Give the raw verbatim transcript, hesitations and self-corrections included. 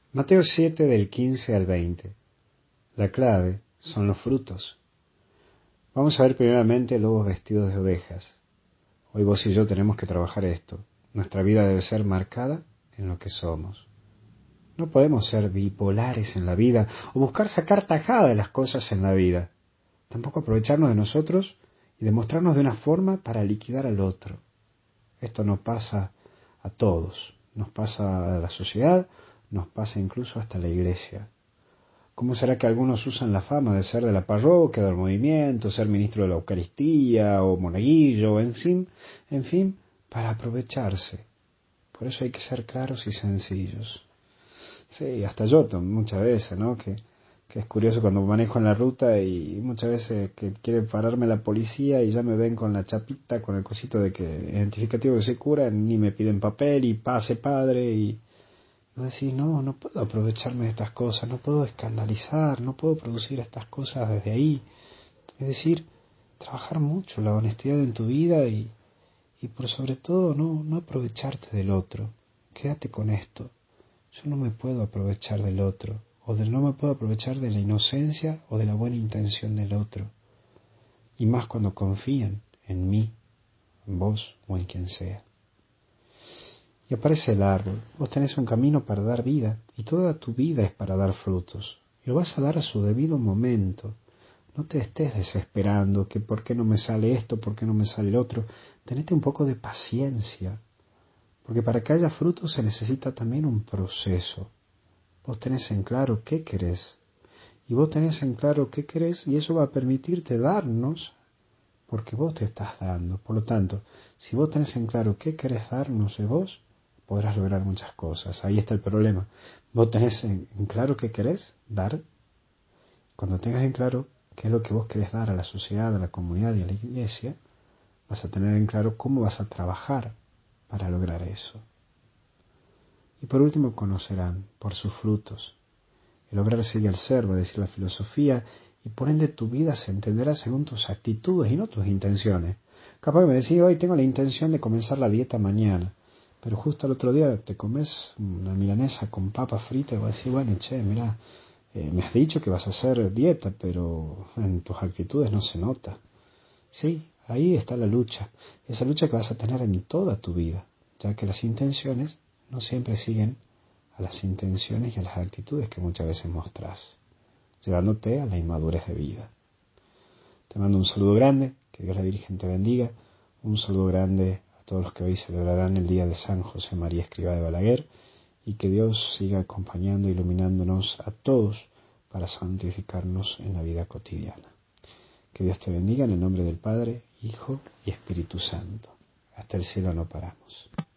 Mateo siete del quince al veinte. La clave son los frutos. Vamos a ver primeramente lobos vestidos de ovejas. Hoy vos y yo tenemos que trabajar esto. Nuestra vida debe ser marcada en lo que somos. No podemos ser bipolares en la vida o buscar sacar tajada de las cosas en la vida. Tampoco aprovecharnos de nosotros y demostrarnos de una forma para liquidar al otro. Esto nos pasa a todos. Nos pasa a la sociedad, nos pasa incluso hasta a la iglesia. ¿Cómo será que algunos usan la fama de ser de la parroquia, del movimiento, ser ministro de la Eucaristía o monaguillo, en fin, en fin, para aprovecharse? Por eso hay que ser claros y sencillos. Sí, hasta yo muchas veces, ¿no? Que, que es curioso cuando manejo en la ruta y muchas veces que quiere pararme la policía y ya me ven con la chapita, con el cosito de que identificativo que se cura, ni me piden papel y pase padre y vos decís, no, no puedo aprovecharme de estas cosas, no puedo escandalizar, no puedo producir estas cosas desde ahí. Es decir, trabajar mucho la honestidad en tu vida y, y por sobre todo no, no aprovecharte del otro. Quédate con esto. Yo no me puedo aprovechar del otro, o de, no me puedo aprovechar de la inocencia o de la buena intención del otro. Y más cuando confían en mí, en vos o en quien sea. Y aparece el árbol. Vos tenés un camino para dar vida, y toda tu vida es para dar frutos. Y lo vas a dar a su debido momento. No te estés desesperando, que por qué no me sale esto, por qué no me sale el otro. Tenete un poco de paciencia, porque para que haya frutos se necesita también un proceso. Vos tenés en claro qué querés, y vos tenés en claro qué querés, y eso va a permitirte darnos, porque vos te estás dando. Por lo tanto, si vos tenés en claro qué querés darnos de vos, podrás lograr muchas cosas. Ahí está el problema. Vos tenés en, en claro qué querés dar. Cuando tengas en claro qué es lo que vos querés dar a la sociedad, a la comunidad y a la iglesia, vas a tener en claro cómo vas a trabajar para lograr eso. Y por último, conocerán por sus frutos. El obrar sigue al ser, va a decir la filosofía, y por ende tu vida se entenderá según tus actitudes y no tus intenciones. Capaz que me decís, hoy tengo la intención de comenzar la dieta mañana, pero justo al otro día te comes una milanesa con papa frita y vas a decir, bueno, che, mira, eh, me has dicho que vas a hacer dieta, pero en tus actitudes no se nota. Sí, ahí está la lucha, esa lucha que vas a tener en toda tu vida, ya que las intenciones no siempre siguen a las intenciones y a las actitudes que muchas veces mostrás, llevándote a la inmadurez de vida. Te mando un saludo grande, que Dios la Virgen te bendiga, un saludo grande a todos los que hoy celebrarán el día de San José María Escrivá de Balaguer, y que Dios siga acompañando e iluminándonos a todos para santificarnos en la vida cotidiana. Que Dios te bendiga en el nombre del Padre, Hijo y Espíritu Santo. Hasta el cielo no paramos.